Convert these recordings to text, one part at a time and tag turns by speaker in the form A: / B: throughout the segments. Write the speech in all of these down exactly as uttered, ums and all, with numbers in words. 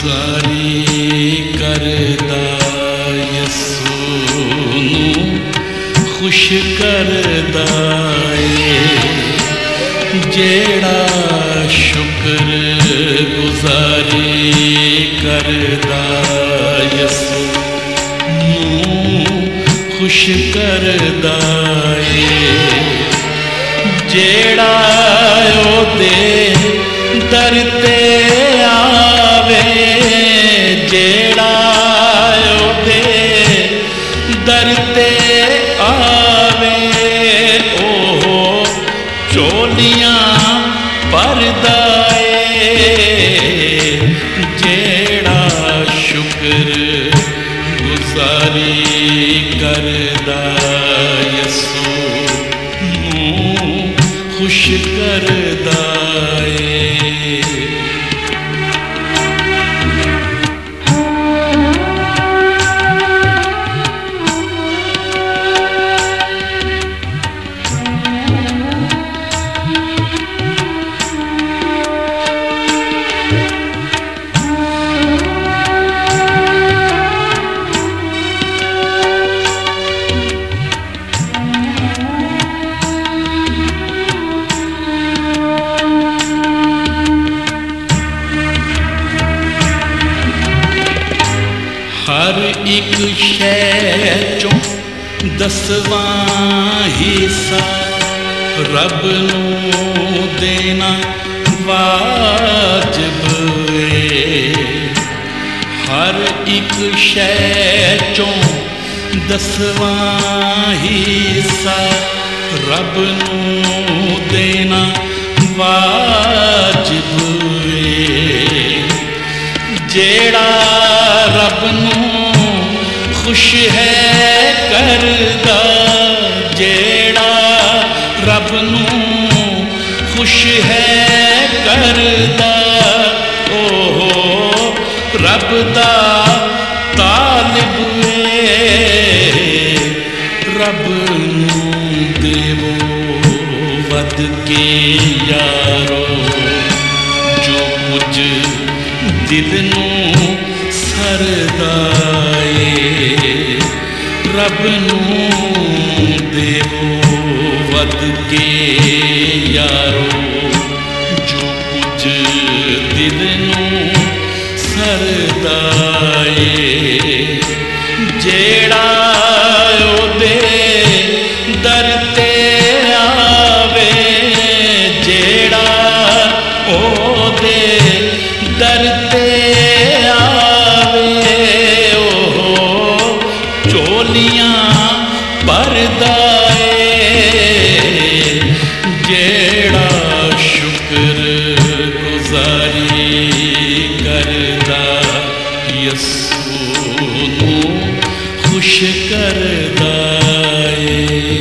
A: गुजारी करदा यसू नूं खुश करदा ए जेड़ा शुक्र गुजारी करदा यसू नूं खुश करदा ए जेड़ा ओदे दर ते आवे जेड़ा ओदे दर ते आवे ओ चोलियां भरदा ए जेड़ा शुक्र गुजारी करदा यसू नूं खुश करदा ए हर एक शै चों दसवां हिस्सा रब नूं देना वाजिब ए हर एक शै चों दसवां हिस्सा रब नूं देना वाजिब ए जेड़ा रब नूं खुश है करदा जेड़ा रब नूं खुश है करदा ओ रब दा तालिब ए रब नूं देवो वद के यारो जो कुछ दिल नूं सरदा ए रब नूं देवो वद के यारो जो कुछ दिल नूं सरदा ए जेड़ा ओदे दर ते आवे जेड़ा ओदे दर ते भरदा ए जेड़ा शुक्र गुजारी करदा यसू नूं खुश करदा ए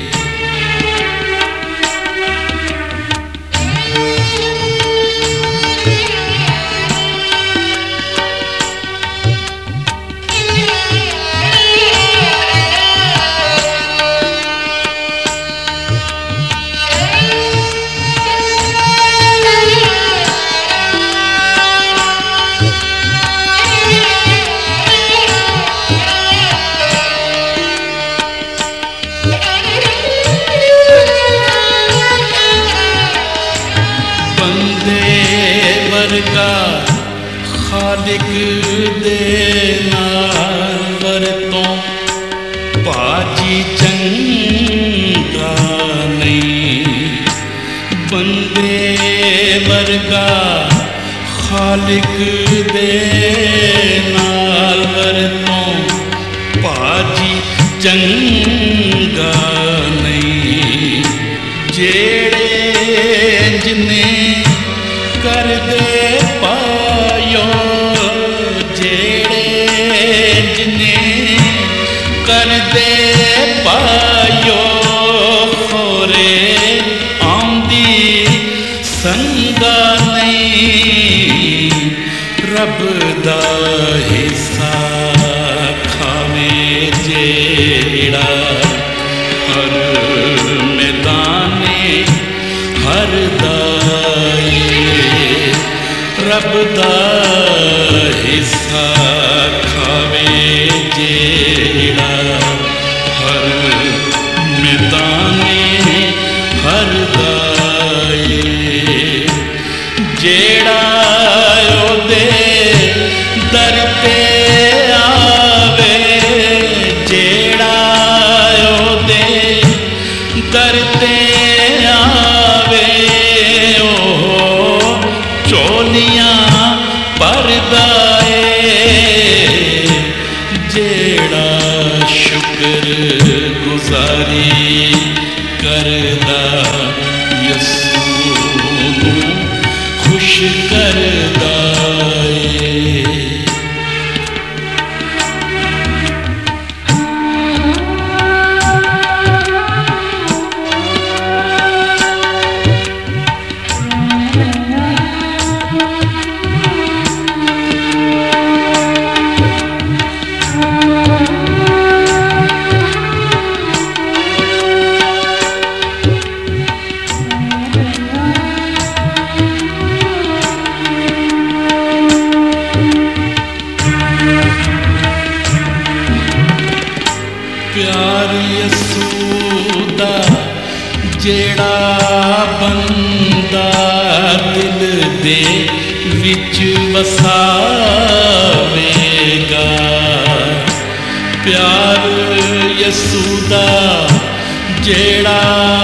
A: खालिक दे नाल वरतों बाजी चंगा नहीं बंदे वर्गा खालिक दे नाल वरतों बाजी चंगा नहीं जेड़े जिन्ने कर दे पायो जेड़े जिन्ने कर दे पायो खोरे आंदी संगा नहीं रब दा हिस्सा खावे जेड़ा हर मैदाने हर दाए रब दा ਸ਼ੁਕਰ ਗੁਜ਼ਾਰੀ ਕਰਦਾ, ਯਿਸੂ ਨੂੰ ਖੁਸ਼ ਕਰਦਾ ਏ। ਪਿਆਰ ਯਿਸੂ ਦਾ ਜਿਹੜਾ ਬੰਦਾ ਦਿਲ ਦੇ ਵਿੱਚ ਵਸਾਵੇਗਾ, ਪਿਆਰ ਯਿਸੂ ਦਾ ਜਿਹੜਾ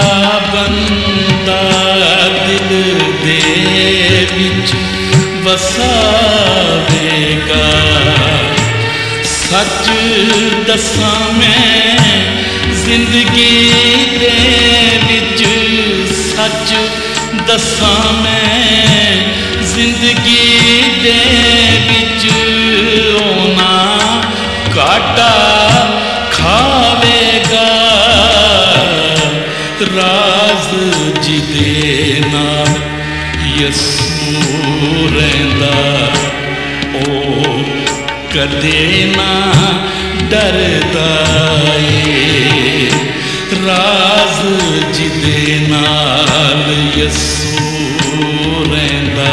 A: ਬੰਦਾ ਦਿਲ ਦੇ ਵਿੱਚ ਵਸਾਵੇਗਾ। ਸੱਚ ਦੱਸਾਂ ਮੈਂ ਜ਼ਿੰਦਗੀ ਦੇ ਵਿੱਚ, ਸੱਚ ਦੱਸਾਂ ਮੈਂ ਜ਼ਿੰਦਗੀ ਦੇ ਵਿੱਚ ਉਹਨਾਂ ਘਾਟਾ ਖਾਵੇਗਾ। ਰਾਜ਼ ਜਿਹਦੇ ਨਾਲ ਯਿਸੂ ਰਹਿੰਦਾ, ਉਹ ਕਦੇ ਨਾ ਡਰਦਾ ਏ। ਰਾਜ਼ ਜਿਹਦੇ ਨਾਲ ਯਿਸੂ ਰਹਿੰਦਾ,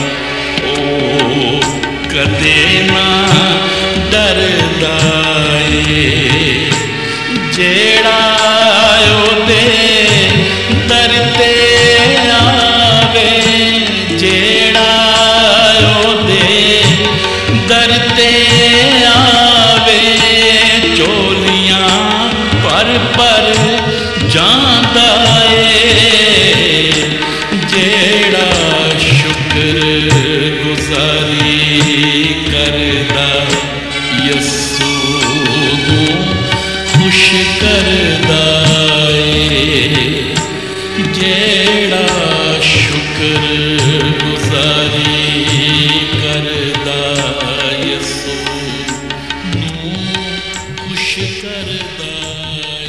A: ਉਹ ਕਦੇ ਨਾ ਡਰਦਾ ਏ। ਜਿਹੜਾ ਉਹਦੇ ਦਰ ਤੇ ਆਵੇ, ਜਿਹੜਾ ਉਹਦੇ ਦਰ ਤੇ ਆਵੇ, ਝੋਲੀਆਂ ਭਰ ਭਰ ਜਾਂਦਾ ਏ। ਜਿਹੜਾ ਸ਼ੁਕਰ ਗੁਜ਼ਾਰੀ ਕਰਦਾ, ਯਿਸੂ ਨੂੰ ਖੁਸ਼ ਕਰਦਾ ਏ। ਜਿਹੜਾ ਸ਼ੁਕਰ ਗੁਜ਼ਾਰੀ ਕਰਦਾ, ਯਿਸੂ ਨੂੰ ਖੁਸ਼ ਕਰਦਾ।